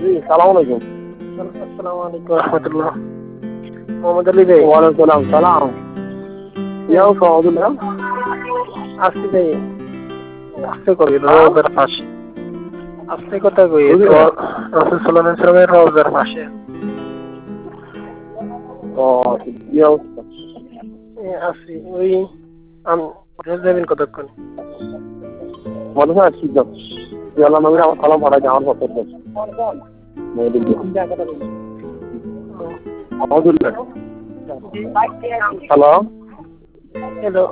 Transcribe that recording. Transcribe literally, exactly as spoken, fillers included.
জি সালাম আলাইকুম। আসসালামু আলাইকুম রহমতুল্লাহ। মোহাম্মদ আলী ভাই। ওয়ালাইকুম সালাম। ইয়াও সহদুল্লাহ আসতে ভাই আসতে করি রোজার পাশে আসতে কথা কই তো রাসূল সাল্লাল্লাহু আলাইহি ওয়াসাল্লামের রোজার পাশে ও ইয়াও আসি ওই আমি যাবেন কতক্ষণ মনে হয় ঠিক আছে। ইয়াল্লাহ নবীর আমার সালাম পাঠাই আমার পক্ষ থেকে। আলহামদুলিল্লাহ। Hello hello